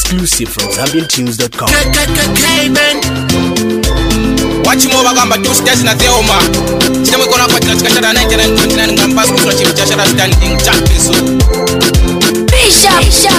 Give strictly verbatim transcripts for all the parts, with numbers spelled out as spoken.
Exclusive from Zambian Tunes dot com. Wachimo bagamba two stars na theoma. Chimwe kona kwa tunachikashara ninety-nine point nine ngambas kwa chimchashara standing chapeso. Pisha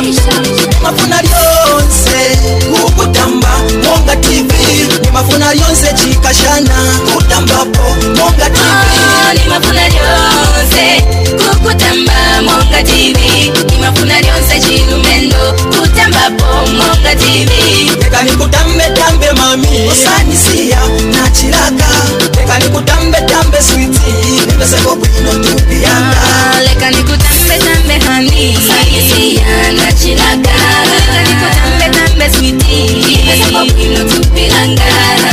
mafuna lyonse kukutamba Monga T V ni mafuna lyonse chikashana kutambapo Monga T V ni mafuna lyonse kukutamba Monga T V ni mafuna lyonse chilumendo kutambapo Monga T V Eka ni kutambe tambe mami osanisia na chilaka Eka ni kutambe tambe sweetie nipeseko kwino tupianga Leka ni kutambe tambe honey osanisia na chilaka Leka ni kutambe tambe sweetie nipeseko kwino tupianga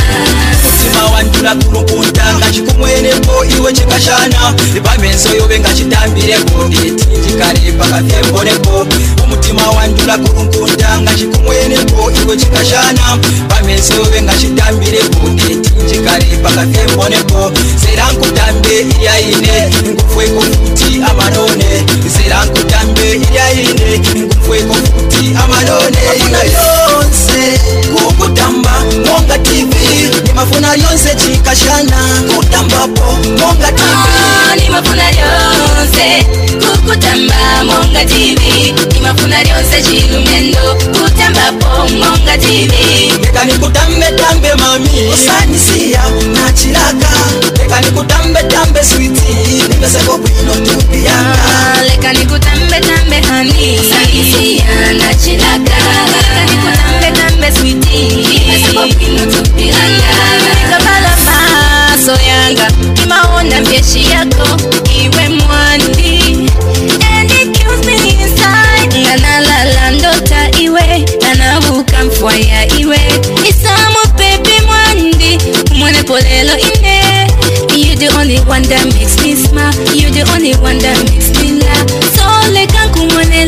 Mutima wanjula kurukunda ngachikumwenepo iwe chikashana Ipamenso yobe ngachitambireko nditi chikarepa kathembonepo Umutima wanjula kurukunda ngachikumwenepo iwe chikashana Ipamenso yobe ngachitambireko nditi chikarepa kathembonepo Serankutambe iliaine ngufweko futi amanone Serankutambe iliaine ngufweko futi amanone Mafuna yonse kukutamba Monga T V ni mafuna yonse chikashana kutambapo Monga T V ni mafuna yonse kukutamba Monga T V ni mafuna yonse chilumendo kutambapo Monga T V Eka ni kutambe tambe mami osanisia na chilaka Eka ni kutambe tambe sweetie nipeseko kwino tupianga Leka ni kutambe tambe honey osanisia na chilaka Leka ni kutambe tambe sweetie nipeseko kwino tupianga Kabala maso yanga imaona mjeshi yako iwe mwandi And it kills me inside Nanalala ndota iwe Nanabuka mfwaya iwe Isamu pepe mwandi Mwene polelo ine You're the only one that makes me smile You're the only one that makes me laugh So leka kumwene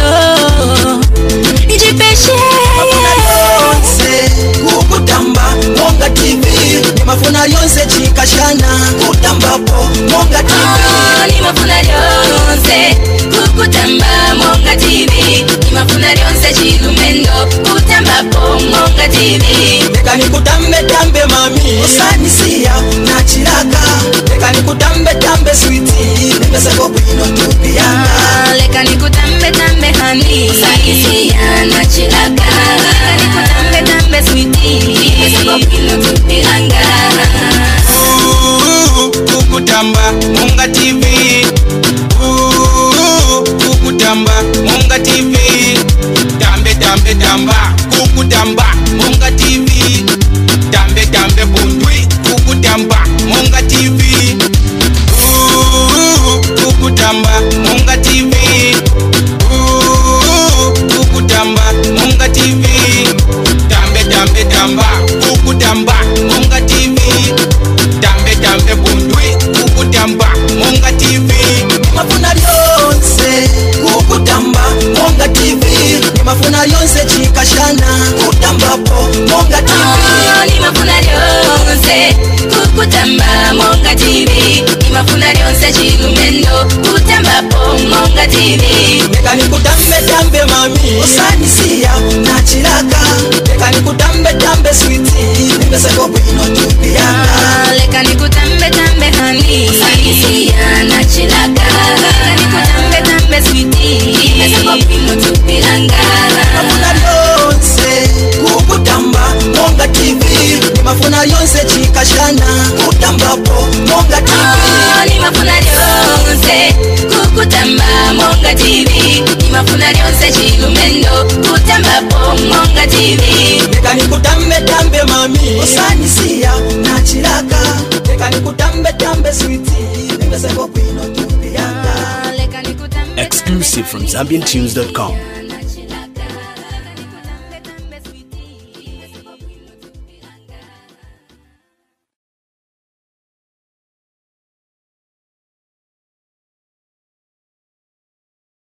lelo Nijipeshe Mafuna yonse kukutamba Monga T V ni mafuna yonse chikashana kutambapo Monga T V ni mafuna yonse kukutamba Monga T V ni mafuna yonse chilumendo kutambapo Monga T V Eka ni kutambe tambe mami osanisia na chilaka Eka ni kutambe tambe sweetie nipeseko kwino tupianga Leka ni kutambe tambe honey osanisia na chilaka Leka ni kutambe tambe sweetie nipeseko kwino tupianga Kukutamba Monga T V Kukutamba Monga T V Tambe tambe tamba Kukutamba Monga T V Tambe tambe bundwi Kukutamba Monga T V Kukutamba Monga T V Kukutamba Monga T V Tambe tambe tamba Kukutamba Monga T V Tambe tambe bundwi Kukutamba Monga T V Mafuna yonse kukutamba Monga T V ni mafuna yonse chikashana kutambapo Monga T V ni mafuna yonse kukutamba Monga T V ni mafuna yonse chilumendo kutambapo Monga T V Eka ni kutambe tambe mami osanisia na chilaka Eka ni kutambe tambe sweetie nipeseko kwino tupianga Leka ni kutambe tambe honey osanisia na chilaka Leka ni kutambe tambe sweetie nipeseko kwino tupianga Mafuna yonse kukutamba Monga T V ni mafuna yonse chikashana kutambapo Monga T V ni mafuna yonse kukutamba Monga T V ni mafuna yonse chilumendo kutambapo Monga T V Eka ni kutambe tambe mami osanisia na chilaka Eka ni kutambe tambe sweetie nipeseko kwino tupianga Leka ni kutambe Exclusive from Zambian Tunes dot com.